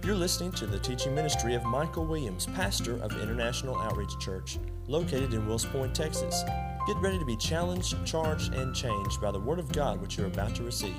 You're listening to the teaching ministry of Michael Williams, pastor of International Outreach Church, located in Wills Point, Texas. Get ready to be challenged, charged, and changed by the Word of God which you're about to receive.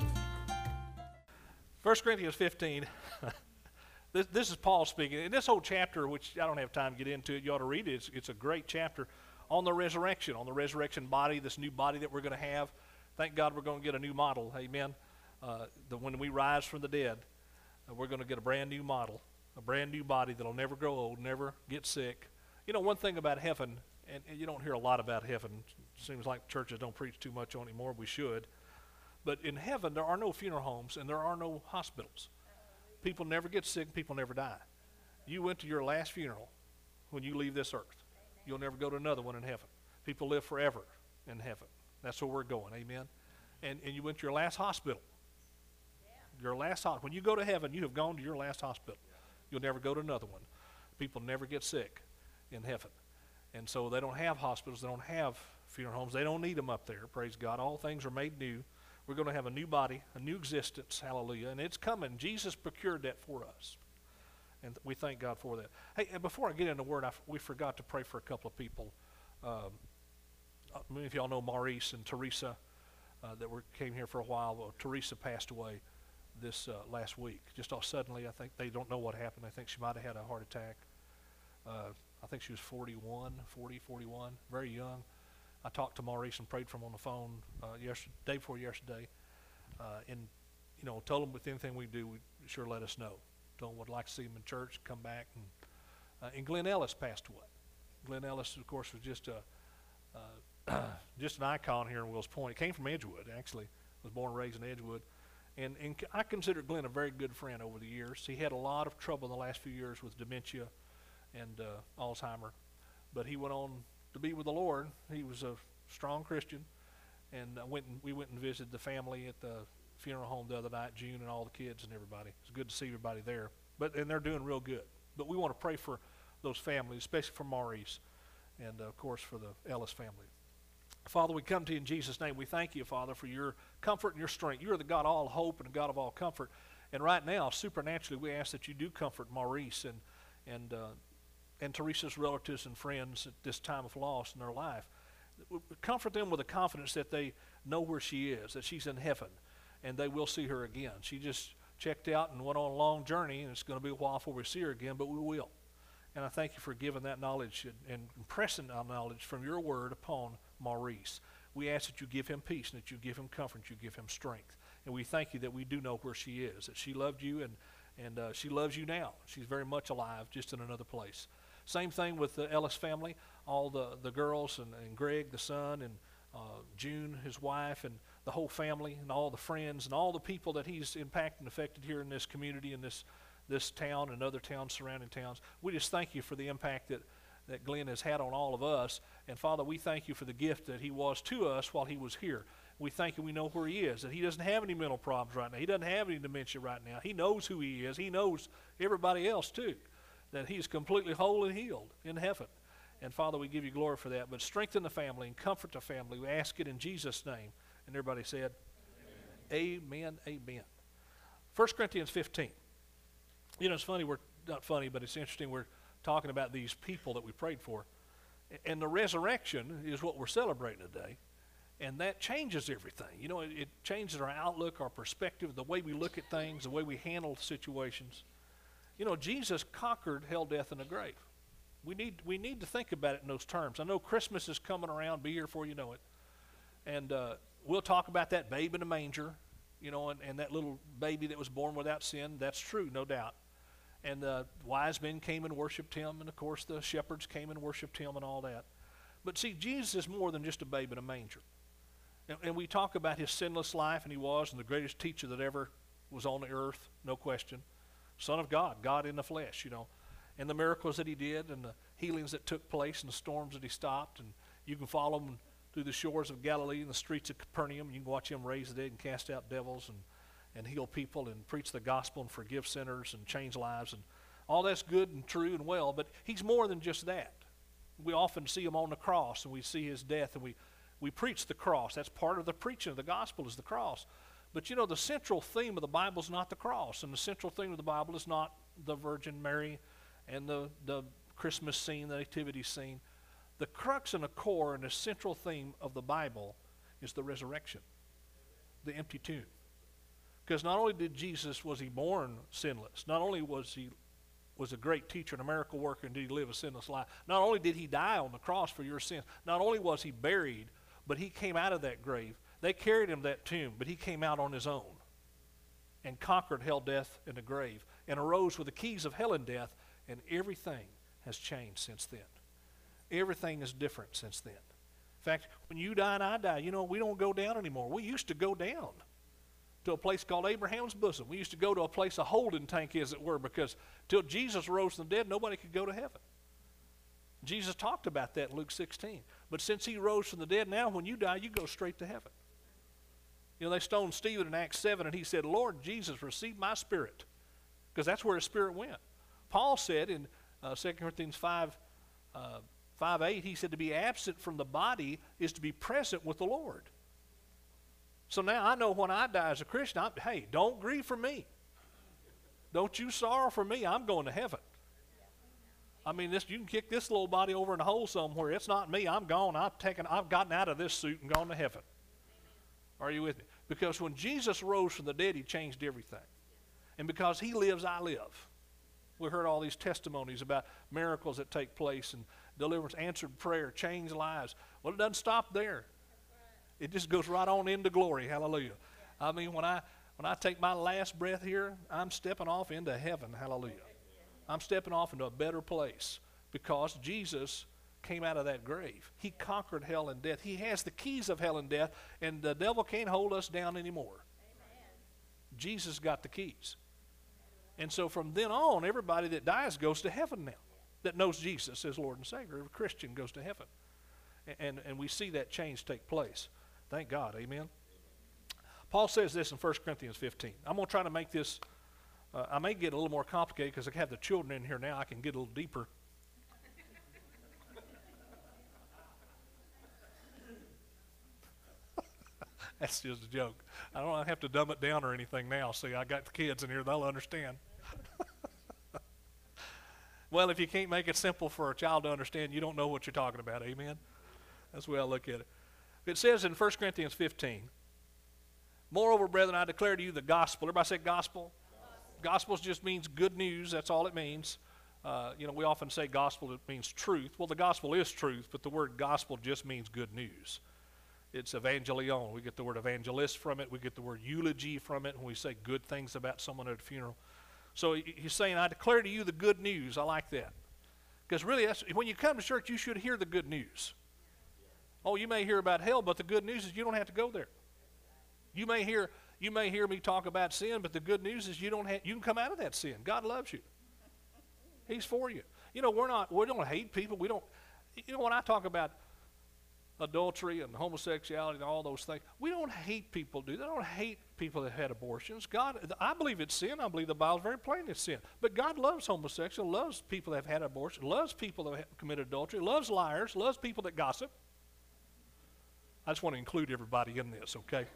1 Corinthians 15, this is Paul speaking. In this whole chapter, which I don't have time to get into it, you ought to read it. It's a great chapter on the resurrection body, this new body that we're going to have. Thank God we're going to get a new model, amen. When we rise from the dead, we're going to get a brand new model, a brand new body that'll never grow old, never get sick. You know, one thing about heaven, and you don't hear a lot about heaven. It seems like churches don't preach too much on it anymore. We should. But in heaven, there are no funeral homes and there are no hospitals. People never get sick. People never die. You went to your last funeral when you leave this earth. You'll never go to another one in heaven. People live forever in heaven. That's where we're going, amen. And you went to your last hospital. Your last hospital. When you go to heaven, you have gone to your last hospital. You'll never go to another one. People never get sick in heaven. And so they don't have hospitals. They don't have funeral homes. They don't need them up there. Praise God. All things are made new. We're going to have a new body, a new existence. Hallelujah. And it's coming. Jesus procured that for us. And we thank God for that. Hey, and before I get into the Word, we forgot to pray for a couple of people. Many of y'all know Maurice and Teresa that came here for a while. Well, Teresa passed away this last week. Just all suddenly, I think they don't know what happened. I think she might have had a heart attack. I think she was 41, very young. I talked to Maurice and prayed for him on the phone day before yesterday. And, you know, told him with anything we do, sure let us know. Told him we'd like to see him in church, come back. And Glenn Ellis passed away. Glenn Ellis, of course, was just an icon here in Wills Point. He came from Edgewood, actually. Was born and raised in Edgewood. And I consider Glenn a very good friend over the years. He had a lot of trouble in the last few years with dementia and Alzheimer. But he went on to be with the Lord. He was a strong Christian. And we went and visited the family at the funeral home the other night, June and all the kids and everybody. It was good to see everybody there. And they're doing real good. But we want to pray for those families, especially for Maurice and, of course, for the Ellis family. Father, we come to you in Jesus' name. We thank you, Father, for your comfort and your strength. You are the God of all hope and the God of all comfort. And right now, supernaturally, we ask that you do comfort Maurice and Teresa's relatives and friends at this time of loss in their life. Comfort them with the confidence that they know where she is, that she's in heaven, and they will see her again. She just checked out and went on a long journey, and it's going to be a while before we see her again, but we will. And I thank you for giving that knowledge and impressing that knowledge from your word upon Maurice. We ask that you give him peace and that you give him comfort, you give him strength. And we thank you that we do know where she is, that she loved you and she loves you now. She's very much alive, just in another place. Same thing with the Ellis family, all the girls and Greg, the son, and June, his wife, and the whole family and all the friends and all the people that he's impacted and affected here in this community, in this town and other towns, surrounding towns. We just thank you for the impact that Glenn has had on all of us. And Father, we thank you for the gift that he was to us while he was here. We thank you, we know where he is, that he doesn't have any mental problems right now. He doesn't have any dementia right now. He knows who he is. He knows everybody else too, that he's completely whole and healed in heaven. And Father, we give you glory for that. But strengthen the family and comfort the family. We ask it in Jesus' name. And everybody said, amen, amen. 1 Corinthians 15. You know, it's funny, not funny, but it's interesting. We're talking about these people that we prayed for. And the resurrection is what we're celebrating today. And that changes everything. You know, it changes our outlook, our perspective, the way we look at things, the way we handle situations. You know, Jesus conquered hell, death, and the grave. We need to think about it in those terms. I know Christmas is coming around. Be here before you know it. And we'll talk about that babe in the manger, you know, and that little baby that was born without sin. That's true, no doubt. And the wise men came and worshiped him, and of course the shepherds came and worshiped him and all that. But see, Jesus is more than just a babe in a manger. And we talk about his sinless life, and he was, and the greatest teacher that ever was on the earth, no question. Son of God, God in the flesh, you know. And the miracles that he did, and the healings that took place, and the storms that he stopped. And you can follow him through the shores of Galilee and the streets of Capernaum. You can watch him raise the dead and cast out devils and heal people and preach the gospel and forgive sinners and change lives. And all that's good and true and well, but he's more than just that. We often see him on the cross, and we see his death, and we preach the cross. That's part of the preaching of the gospel, is the cross. But you know, the central theme of the Bible is not the cross, and the central theme of the Bible is not the Virgin Mary and the Christmas scene, the nativity scene. The crux and the core and the central theme of the Bible is the resurrection, the empty tomb. Because not only was he born sinless, not only was a great teacher and a miracle worker, and did he live a sinless life, not only did he die on the cross for your sins, not only was he buried, but he came out of that grave. They carried him to that tomb, but he came out on his own and conquered hell, death, and the grave, and arose with the keys of hell and death, and everything has changed since then. Everything is different since then. In fact, when you die and I die, we don't go down anymore. We used to go down to a place called Abraham's bosom. We used to go to a place, a holding tank, as it were, because till Jesus rose from the dead, nobody could go to heaven. Jesus talked about that in Luke 16. But since he rose from the dead, now when you die, you go straight to heaven. They stoned Stephen in Acts 7, and he said, Lord Jesus, receive my spirit, because that's where his spirit went. Paul said in 2 Corinthians 5:8, he said to be absent from the body is to be present with the Lord. So now I know when I die as a Christian, hey, don't grieve for me. Don't you sorrow for me. I'm going to heaven. I mean, you can kick this little body over in a hole somewhere. It's not me. I'm gone. I've gotten out of this suit and gone to heaven. Are you with me? Because when Jesus rose from the dead, he changed everything. And because he lives, I live. We heard all these testimonies about miracles that take place and deliverance, answered prayer, changed lives. Well, it doesn't stop there. It just goes right on into glory. Hallelujah. I mean, when I take my last breath here, I'm stepping off into heaven. Hallelujah. I'm stepping off into a better place because Jesus came out of that grave. He conquered hell and death. He has the keys of hell and death, and the devil can't hold us down anymore. Amen. Jesus got the keys. And so from then on, everybody that dies goes to heaven now, that knows Jesus as Lord and Savior. Every Christian goes to heaven. And we see that change take place. Thank God. Amen. Paul says this in 1 Corinthians 15. I'm going to try to make this, I may get a little more complicated because I have the children in here now. I can get a little deeper. That's just a joke. I don't have to dumb it down or anything now. See, I got the kids in here. They'll understand. Well, if you can't make it simple for a child to understand, you don't know what you're talking about. Amen? That's the way I look at it. It says in 1 Corinthians 15, moreover, brethren, I declare to you the gospel. Everybody say gospel? Gospel just means good news. That's all it means. We often say gospel, it means truth. Well, the gospel is truth, but the word gospel just means good news. It's evangelion. We get the word evangelist from it. We get the word eulogy from it when we say good things about someone at a funeral. So he's saying, I declare to you the good news. I like that. Because really, when you come to church, you should hear the good news. Oh, you may hear about hell, but the good news is you don't have to go there. You may hear me talk about sin, but the good news is you can come out of that sin. God loves you. He's for you. We don't hate people. When I talk about adultery and homosexuality and all those things, we don't hate people, do they? They don't hate people that had abortions. I believe it's sin. I believe the Bible's very plain it's sin. But God loves homosexuals, loves people that have had abortion, loves people that have committed adultery, loves liars, loves people that gossip. I just want to include everybody in this, okay?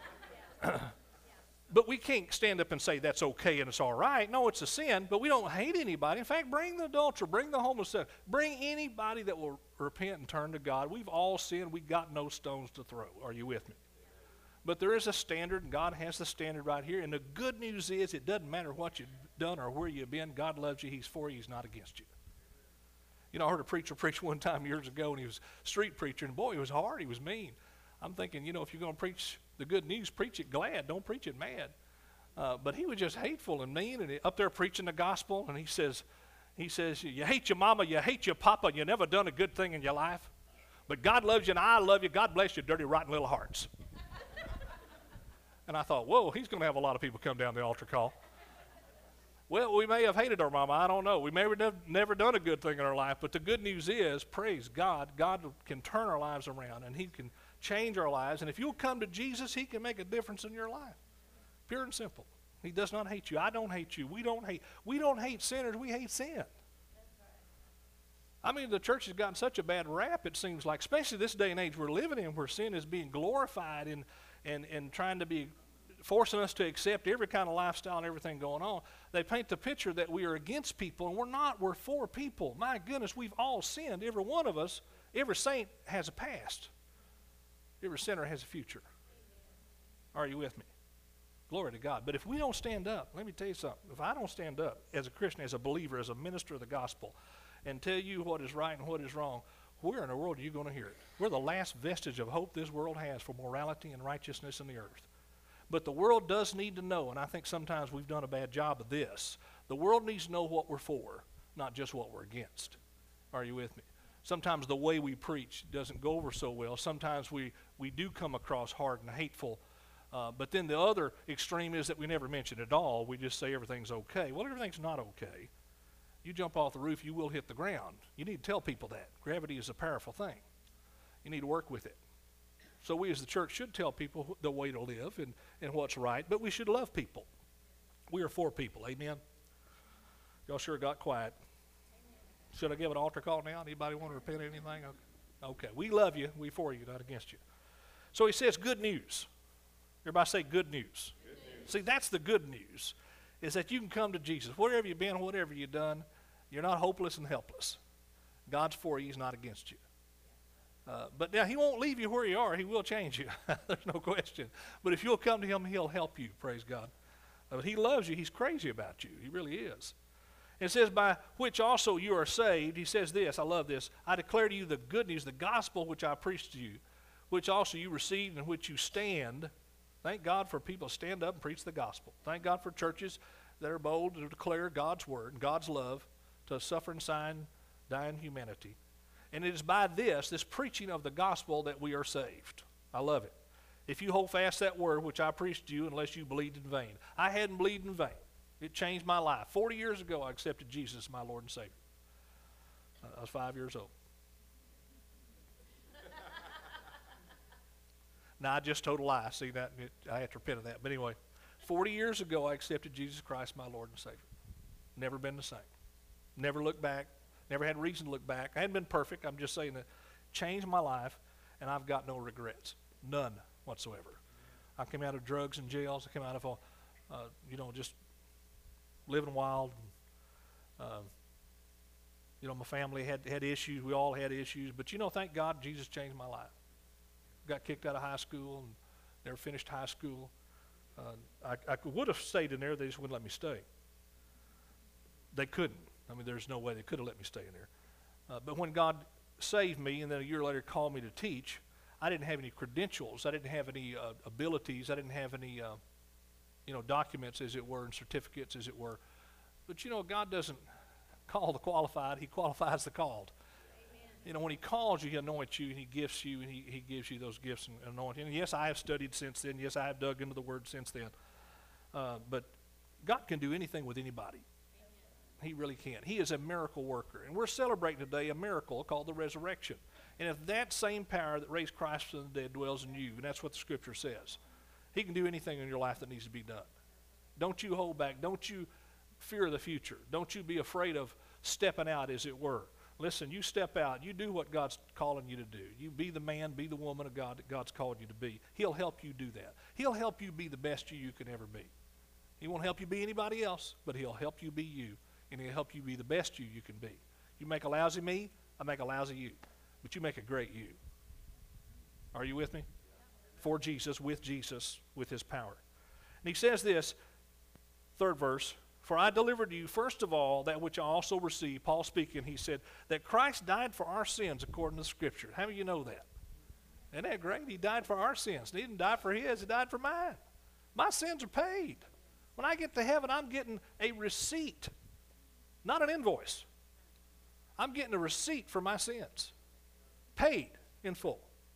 But we can't stand up and say that's okay and it's all right. No, it's a sin, but we don't hate anybody. In fact, bring the adulterer, bring the homosexual, bring anybody that will repent and turn to God. We've all sinned. We've got no stones to throw. Are you with me? But there is a standard, and God has the standard right here. And the good news is it doesn't matter what you've done or where you've been. God loves you. He's for you. He's not against you. I heard a preacher preach one time years ago, and he was a street preacher, and boy, he was hard. He was mean. I'm thinking, if you're going to preach the good news, preach it glad. Don't preach it mad. But he was just hateful and mean, and up there preaching the gospel, and he says, you hate your mama, you hate your papa, and you never done a good thing in your life. But God loves you, and I love you. God bless your dirty, rotten little hearts. And I thought, whoa, he's going to have a lot of people come down the altar call. Well, we may have hated our mama. I don't know. We may have never done a good thing in our life. But the good news is, praise God, God can turn our lives around, and he can change our lives. And if you'll come to Jesus, he can make a difference in your life. Pure and simple. He does not hate you. I don't hate you. We don't hate sinners. We hate sin. I mean, the church has gotten such a bad rap, it seems like, especially this day and age we're living in, where sin is being glorified and trying to be forcing us to accept every kind of lifestyle and everything going on. They paint the picture that we are against people, and we're not. We're for people. My goodness, we've all sinned. Every one of us, every saint has a past. Every sinner has a future. Are you with me? Glory to God. But if we don't stand up, let me tell you something. If I don't stand up as a Christian, as a believer, as a minister of the gospel, and tell you what is right and what is wrong, where in the world are you going to hear it? We're the last vestige of hope this world has for morality and righteousness in the earth. But the world does need to know, and I think sometimes we've done a bad job of this. The world needs to know what we're for, not just what we're against. Are you with me? Sometimes the way we preach doesn't go over so well. Sometimes we do come across hard and hateful. But then the other extreme is that we never mention it at all. We just say everything's okay. Well, everything's not okay. You jump off the roof, you will hit the ground. You need to tell people that. Gravity is a powerful thing. You need to work with it. So we as the church should tell people the way to live and what's right, but we should love people. We are for people. Amen? Y'all sure got quiet. Should I give an altar call now? Anybody want to repent of anything? Okay. We love you. We for you, not against you. So he says good news. Everybody say good news. Good news. See, that's the good news, is that you can come to Jesus. Wherever you've been, whatever you've done, you're not hopeless and helpless. God's for you. He's not against you. But now he won't leave you where you are. He will change you. There's no question. But if you'll come to him, he'll help you, praise God. But he loves you. He's crazy about you. He really is. It says, by which also you are saved. He says this, I love this. I declare to you the good news, the gospel which I preached to you, which also you received and which you stand. Thank God for people to stand up and preach the gospel. Thank God for churches that are bold to declare God's word and God's love to suffering, dying humanity. And it is by this preaching of the gospel, that we are saved. I love it. If you hold fast that word which I preached to you, unless you believed in vain. I hadn't believed in vain. It changed my life. 40 years ago, I accepted Jesus as my Lord and Savior. I was 5 years old. Now, I just told a lie. See that? I have to repent of that. But anyway, 40 years ago, I accepted Jesus Christ, my Lord and Savior. Never been the same. Never looked back. Never had reason to look back. I hadn't been perfect. I'm just saying that changed my life, and I've got no regrets. None whatsoever. I came out of drugs and jails. I came out of, just living wild. My family had issues. We all had issues. But, thank God Jesus changed my life. Got kicked out of high school and never finished high school. I would have stayed in there. They just wouldn't let me stay. They couldn't. There's no way they could have let me stay in there. But when God saved me and then a year later called me to teach, I didn't have any credentials. I didn't have any abilities. I didn't have any, documents, as it were, and certificates, as it were. But, God doesn't call the qualified. He qualifies the called. When he calls you, he anoints you, and he gifts you, and he gives you those gifts and anointing. And yes, I have studied since then. Yes, I have dug into the Word since then. But God can do anything with anybody. He really can. He is a miracle worker. And we're celebrating today a miracle called the resurrection. And if that same power that raised Christ from the dead dwells in you, and that's what the Scripture says, he can do anything in your life that needs to be done. Don't you hold back. Don't you fear the future. Don't you be afraid of stepping out, as it were. Listen, you step out. You do what God's calling you to do. You be the man, be the woman of God that God's called you to be. He'll help you do that. He'll help you be the best you can ever be. He won't help you be anybody else, but he'll help you be you, and he'll help you be the best you can be. You make a lousy me, I make a lousy you, but you make a great you. Are you with me? For Jesus, with his power. And he says this, third verse, for I delivered to you first of all that which I also received. Paul speaking, he said, that Christ died for our sins according to the Scripture. How many of you know that? Isn't that great? He died for our sins. He didn't die for his, he died for mine. My sins are paid. When I get to heaven, I'm getting a receipt, not an invoice. I'm getting a receipt for my sins, paid in full.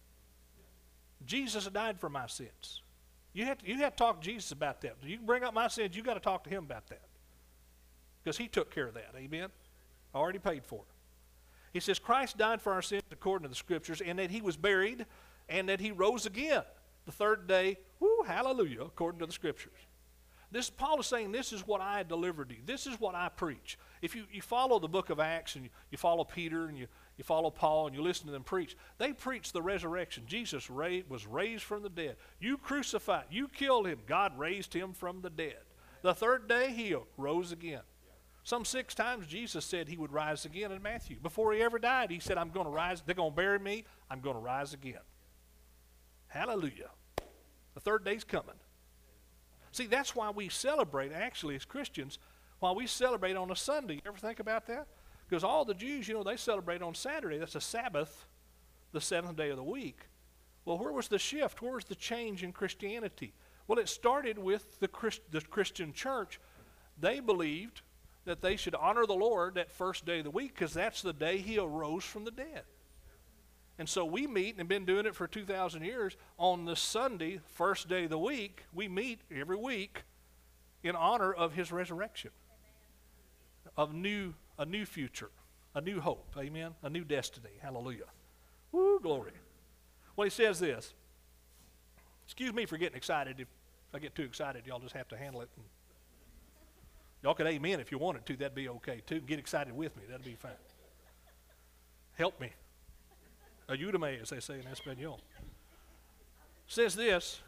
Jesus died for my sins. You have to talk to Jesus about that. You can bring up my sins, you got to talk to him about that. Because he took care of that, amen? Already paid for it. He says, Christ died for our sins according to the Scriptures, and that he was buried, and that he rose again the third day, hallelujah, according to the Scriptures. Paul is saying, this is what I delivered to you. This is what I preach. If you follow the book of Acts, and you follow Peter, and you follow Paul and you listen to them preach, they preach the resurrection. Jesus was raised from the dead. You crucified, you killed him. God raised him from the dead. The third day he rose again. Some 6 times Jesus said he would rise again in Matthew. Before he ever died, he said, I'm going to rise. They're going to bury me. I'm going to rise again. Hallelujah. The third day's coming. See, that's why we celebrate, actually, as Christians, why we celebrate on a Sunday. You ever think about that? Because all the Jews, they celebrate on Saturday. That's a Sabbath, the 7th day of the week. Well, where was the shift? Where was the change in Christianity? Well, it started with the Christian church. They believed that they should honor the Lord that first day of the week because that's the day he arose from the dead. And so we meet, and have been doing it for 2,000 years, on the Sunday, first day of the week. We meet every week in honor of his resurrection, of a new future, a new hope, amen, a new destiny. Hallelujah. Woo, glory. Well, he says this. Excuse me for getting excited. If I get too excited, y'all just have to handle it. Y'all could amen if you wanted to. That'd be okay, too. Get excited with me. That'd be fine. Help me. Ayúdame, as they say in Espanol. Says this.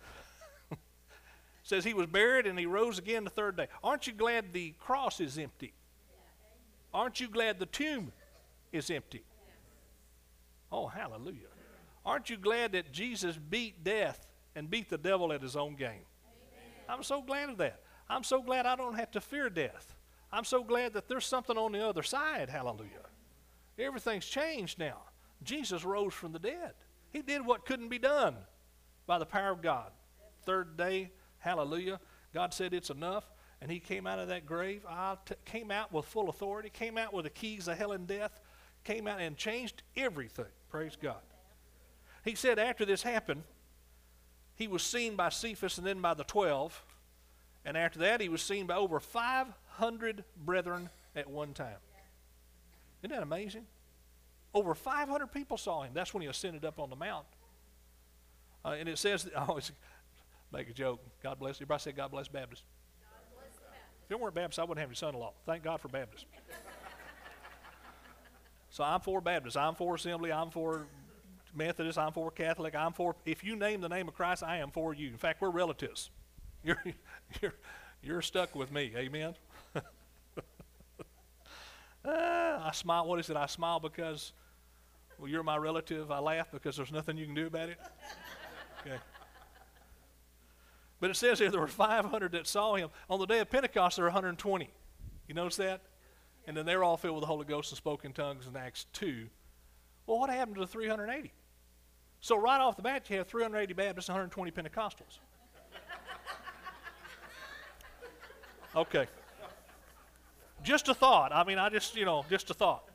Says he was buried and he rose again the third day. Aren't you glad the cross is empty? Aren't you glad the tomb is empty? Oh, hallelujah. Aren't you glad that Jesus beat death and beat the devil at his own game? I'm so glad of that. I'm so glad I don't have to fear death. I'm so glad that there's something on the other side. Hallelujah. Everything's changed now. Jesus rose from the dead. He did what couldn't be done by the power of God. Third day, hallelujah, God said it's enough, and he came out of that grave, came out with full authority, came out with the keys of hell and death, came out and changed everything. Praise God. He said after this happened, he was seen by Cephas and then by the 12, and after that he was seen by over 500 brethren at one time. Isn't that amazing? Over 500 people saw him. That's when he ascended up on the mount. And it says, I always make a joke. God bless. Everybody say God bless Baptist. God bless the Baptist. If it weren't Baptist, I wouldn't have any son-in-law. Thank God for Baptist. So I'm for Baptist. I'm for Assembly. I'm for Methodist. I'm for Catholic. I'm for, if you name the name of Christ, I am for you. In fact, we're relatives. You're stuck with me. Amen. I smile. What is it? I smile because, well, you're my relative. I laugh because there's nothing you can do about it. Okay. But it says here there were 500 that saw him. On the day of Pentecost, there were 120. You notice that? And then they were all filled with the Holy Ghost and spoke in tongues in Acts 2. Well, what happened to the 380? So right off the bat, you have 380 Baptists and 120 Pentecostals. Okay. Just a thought. I mean, just a thought.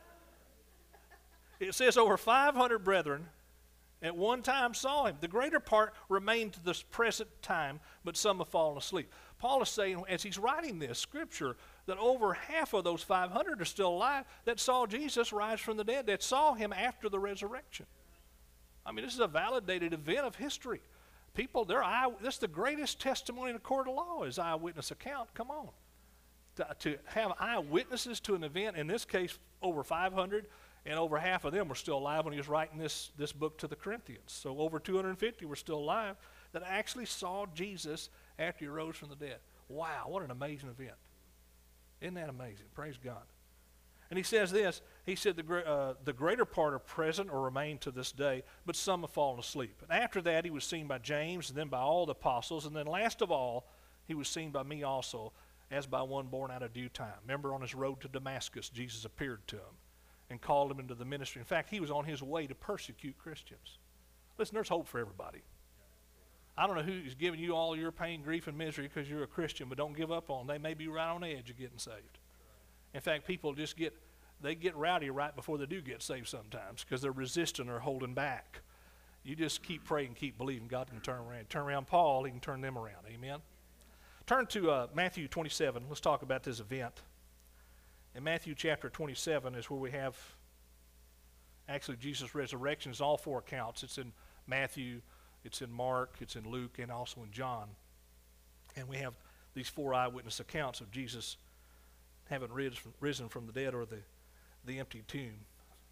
It says over 500 brethren at one time saw him. The greater part remained to this present time, but some have fallen asleep. Paul is saying, as he's writing this scripture, that over half of those 500 are still alive that saw Jesus rise from the dead, that saw him after the resurrection. I mean, this is a validated event of history. People, this is the greatest testimony in a court of law is eyewitness account. Come on. To have eyewitnesses to an event, in this case over 500, and over half of them were still alive when he was writing this book to the Corinthians. So over 250 were still alive that actually saw Jesus after he rose from the dead. Wow, what an amazing event. Isn't that amazing? Praise God. And he says this, he said the greater part are present or remain to this day, but some have fallen asleep. And after that he was seen by James, and then by all the apostles, and then last of all he was seen by me also, as by one born out of due time. Remember, on his road to Damascus, Jesus appeared to him and called him into the ministry. In fact, he was on his way to persecute Christians. Listen, there's hope for everybody. I don't know who's giving you all your pain, grief, and misery because you're a Christian, but don't give up on them. They may be right on the edge of getting saved. In fact, people they get rowdy right before they do get saved sometimes because they're resistant or holding back. You just keep praying, keep believing. God can turn around Paul, he can turn them around. Amen. Turn to Matthew 27. Let's talk about this event. In Matthew chapter 27 is where we have actually Jesus' resurrection. It's all 4 accounts. It's in Matthew, it's in Mark, it's in Luke, and also in John. And we have these 4 eyewitness accounts of Jesus having risen from the dead or the empty tomb.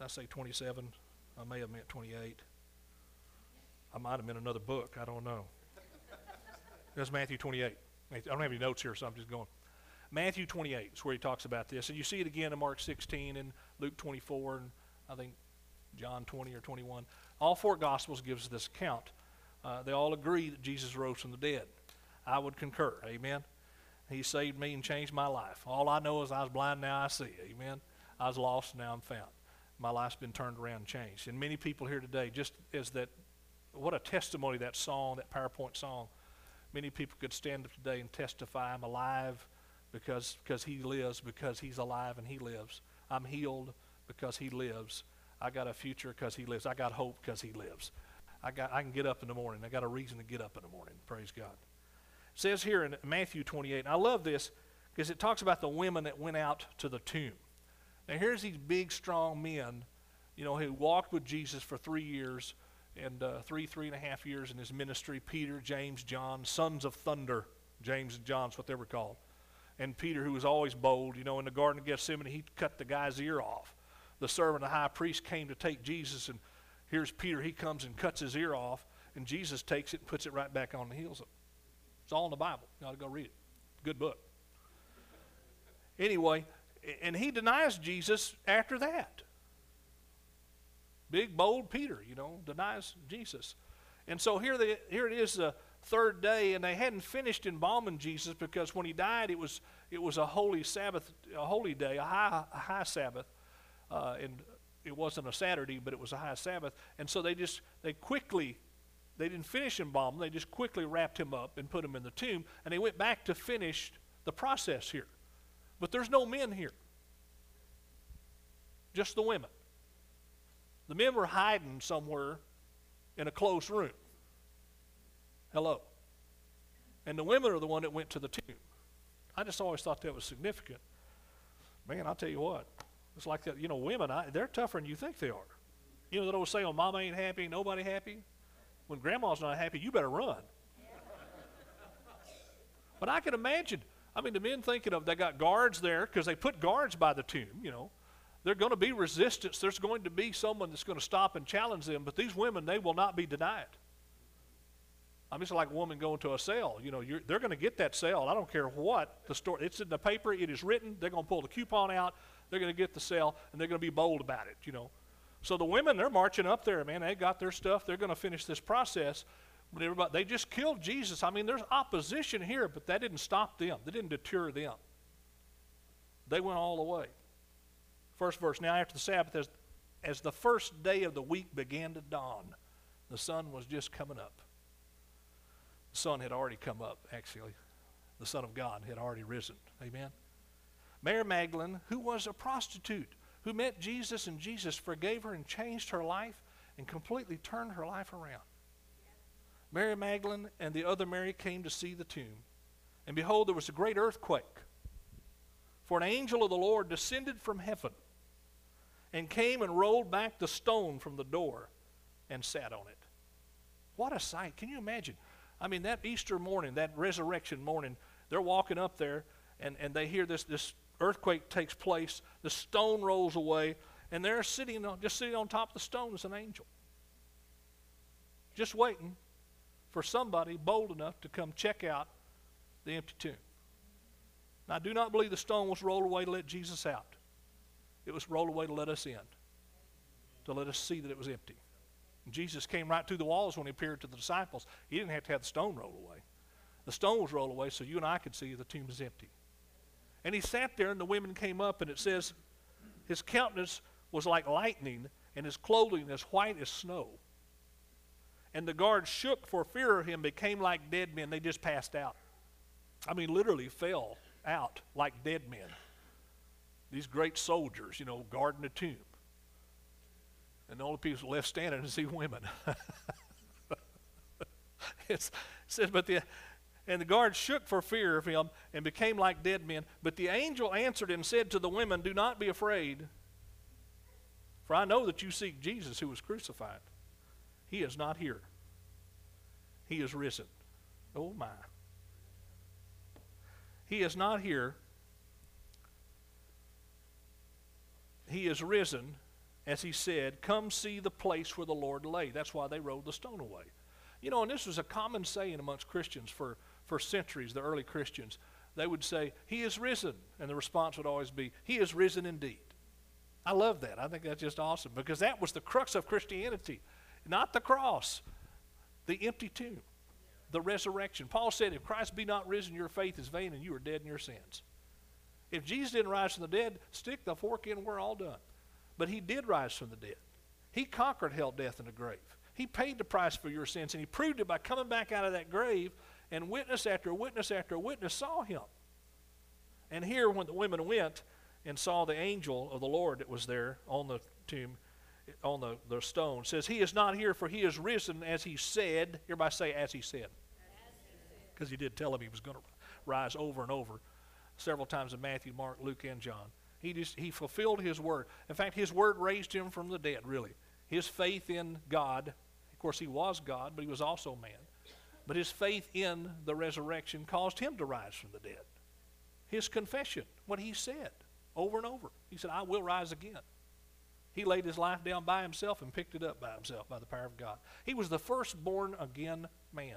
Did I say 27? I may have meant 28. I might have meant another book. I don't know. That's Matthew 28. I don't have any notes here, so I'm just going. Matthew 28 is where he talks about this. And you see it again in Mark 16 and Luke 24 and I think John 20 or 21. All four Gospels gives this account. They all agree that Jesus rose from the dead. I would concur. Amen. He saved me and changed my life. All I know is I was blind, now I see. Amen. I was lost, now I'm found. My life's been turned around and changed. And many people here today, just as that, what a testimony that song, that PowerPoint song. Many people could stand up today and testify, I'm alive because he lives, because he's alive and he lives. I'm healed because he lives. I got a future because he lives. I got hope because he lives. I can get up in the morning. I got a reason to get up in the morning. Praise God. It says here in Matthew 28, and I love this because it talks about the women that went out to the tomb. Now here's these big, strong men, you know, who walked with Jesus for 3 years, and three and a half years in his ministry. Peter, James, John, sons of thunder. James and John's what they were called. And Peter, who was always bold, you know, in the Garden of Gethsemane, he cut the guy's ear off. The servant of the high priest came to take Jesus, and here's Peter. He comes and cuts his ear off, and Jesus takes it and puts it right back on the heels of it. It's all in the Bible. You ought to go read it. Good book. Anyway, and he denies Jesus after that. Big, bold Peter, you know, denies Jesus. And so here it is, the third day, and they hadn't finished embalming Jesus because when he died, it was a holy Sabbath, a holy day, a high Sabbath, and it wasn't a Saturday, but it was a high Sabbath. And so they didn't finish embalming. They just quickly wrapped him up and put him in the tomb, and they went back to finish the process here. But there's no men here, just the women. The men were hiding somewhere in a closed room. Hello. And the women are the one that went to the tomb. I just always thought that was significant. Man, I'll tell you what. It's like that, you know, women, they're tougher than you think they are. You know, that old saying, Mama ain't happy, nobody happy. When Grandma's not happy, you better run. But I can imagine, I mean, the men thinking of, they got guards there because they put guards by the tomb, you know. There's going to be resistance. There's going to be someone that's going to stop and challenge them. But these women, they will not be denied. I mean, it's like a woman going to a sale. You know, they're going to get that sale. I don't care what the story. It's in the paper. It is written. They're going to pull the coupon out. They're going to get the sale, and they're going to be bold about it, you know. So the women, they're marching up there, man. They got their stuff. They're going to finish this process. But everybody, they just killed Jesus. I mean, there's opposition here, but that didn't stop them. That didn't deter them. They went all the way. First verse, now after the Sabbath, as the first day of the week began to dawn, the sun was just coming up. The sun had already come up, actually. The Son of God had already risen. Amen? Mary Magdalene, who was a prostitute, who met Jesus, and Jesus forgave her and changed her life and completely turned her life around. Mary Magdalene and the other Mary came to see the tomb. And behold, there was a great earthquake. For an angel of the Lord descended from heaven and came and rolled back the stone from the door and sat on it. What a sight. Can you imagine? I mean, that Easter morning, that resurrection morning, they're walking up there, and they hear this earthquake takes place. The stone rolls away, and they're sitting on top of the stone is an angel. Just waiting for somebody bold enough to come check out the empty tomb. Now, I do not believe the stone was rolled away to let Jesus out. It was rolled away to let us in, to let us see that it was empty. And Jesus came right through the walls when he appeared to the disciples. He didn't have to have the stone rolled away. The stone was rolled away so you and I could see the tomb is empty. And he sat there, and the women came up, and it says his countenance was like lightning, and his clothing as white as snow. And the guards shook for fear of him, became like dead men. They just passed out. I mean, literally fell out like dead men. These great soldiers, you know, guarding the tomb. And the only people left standing is these women. It says, and the guards shook for fear of him and became like dead men. But the angel answered and said to the women, do not be afraid, for I know that you seek Jesus who was crucified. He is not here. He is risen. Oh my. He is not here. He is risen, as he said, come see the place where the Lord lay. That's why they rolled the stone away. You know, and this was a common saying amongst Christians for centuries, the early Christians. They would say, he is risen. And the response would always be, he is risen indeed. I love that. I think that's just awesome, because that was the crux of Christianity. Not the cross, the empty tomb, the resurrection. Paul said, if Christ be not risen, your faith is vain and you are dead in your sins. If Jesus didn't rise from the dead, stick the fork in, we're all done. But he did rise from the dead. He conquered hell, death, and the grave. He paid the price for your sins, and he proved it by coming back out of that grave, and witness after witness after witness saw him. And here, when the women went and saw the angel of the Lord that was there on the tomb, on the stone, says, he is not here, for he is risen as he said. Everybody say, as he said. Because he did tell him he was going to rise over and over, several times in Matthew, Mark, Luke, and John. He fulfilled his word. In fact, his word raised him from the dead, really. His faith in God, of course he was God, but he was also man. But his faith in the resurrection caused him to rise from the dead. His confession, what he said over and over. He said, I will rise again. He laid his life down by himself and picked it up by himself by the power of God. He was the first born again man.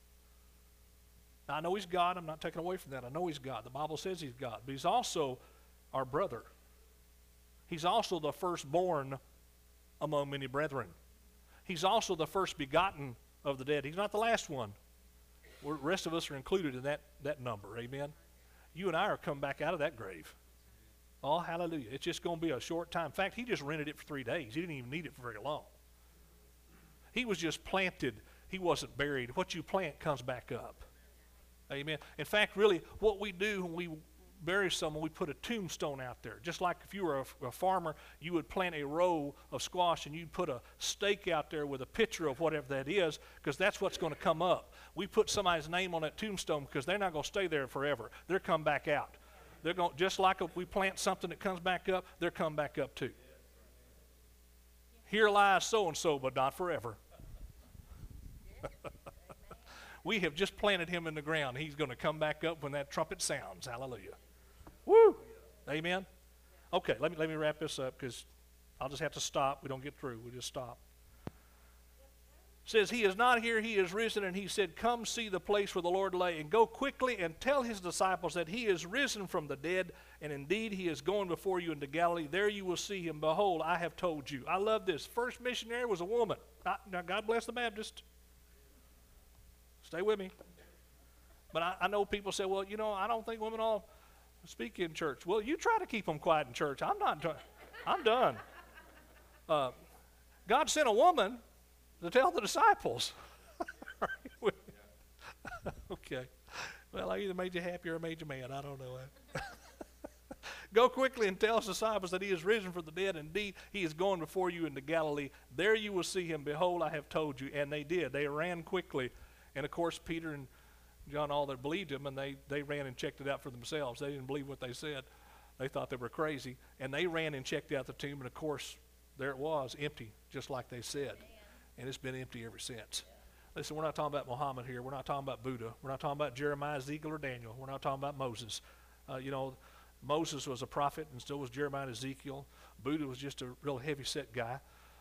Now, I know he's God. I'm not taking away from that. I know he's God. The Bible says he's God. But he's also our brother. He's also the firstborn among many brethren. He's also the first begotten of the dead. He's not the last one. The rest of us are included in that number. Amen. You and I are coming back out of that grave. Oh, hallelujah. It's just going to be a short time. In fact, he just rented it for 3 days. He didn't even need it for very long. He was just planted. He wasn't buried. What you plant comes back up. Amen. In fact, really, what we do when we bury someone, we put a tombstone out there. Just like if you were a farmer, you would plant a row of squash and you'd put a stake out there with a picture of whatever that is, because that's what's going to come up. We put somebody's name on that tombstone because they're not going to stay there forever. They'll come back out. They're going, just like if we plant something that comes back up, they'll come back up too. Here lies so-and-so, but not forever. We have just planted him in the ground. He's going to come back up when that trumpet sounds. Hallelujah. Woo! Amen? Okay, let me wrap this up, because I'll just have to stop. We don't get through. We'll just stop. It says, he is not here, he is risen, and he said, come see the place where the Lord lay, and go quickly and tell his disciples that he is risen from the dead, and indeed he is going before you into Galilee. There you will see him. Behold, I have told you. I love this. First missionary was a woman. Now, God bless the Baptist. Stay with me. But I know people say, well, you know, I don't think women all speak in church. Well, you try to keep them quiet in church. I'm done. God sent a woman to tell the disciples. Okay. Well, I either made you happy or made you mad. I don't know. Go quickly and tell his disciples that he is risen from the dead. Indeed, he is going before you into Galilee. There you will see him. Behold, I have told you. And they did. They ran quickly. And, of course, Peter and John, all that believed him, and they ran and checked it out for themselves. They didn't believe what they said. They thought they were crazy. And they ran and checked out the tomb, and, of course, there it was, empty, just like they said. And it's been empty ever since. Listen, we're not talking about Muhammad here. We're not talking about Buddha. We're not talking about Jeremiah, Ezekiel, or Daniel. We're not talking about Moses. You know, Moses was a prophet, and so was Jeremiah and Ezekiel. Buddha was just a real heavy-set guy.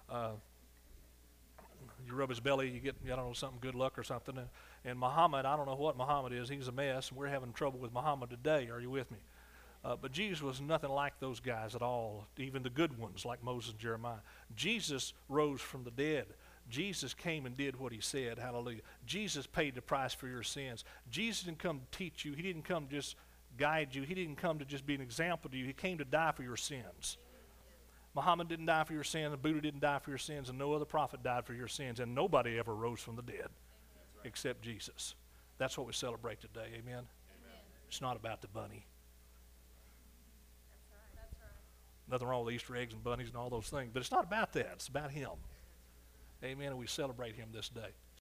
You rub his belly, you get, I don't know, something, good luck or something. And Muhammad, I don't know what Muhammad is. He's a mess, and we're having trouble with Muhammad today. Are you with me? But Jesus was nothing like those guys at all, even the good ones like Moses and Jeremiah. Jesus rose from the dead. Jesus came and did what he said. Hallelujah. Jesus paid the price for your sins. Jesus didn't come to teach you. He didn't come to just guide you. He didn't come to just be an example to you. He came to die for your sins. Muhammad didn't die for your sins, and Buddha didn't die for your sins, and no other prophet died for your sins, and nobody ever rose from the dead except Jesus. That's what we celebrate today. Amen? Amen. It's not about the bunny. That's right. Nothing wrong with Easter eggs and bunnies and all those things, but it's not about that. It's about him. Amen, and we celebrate him this day.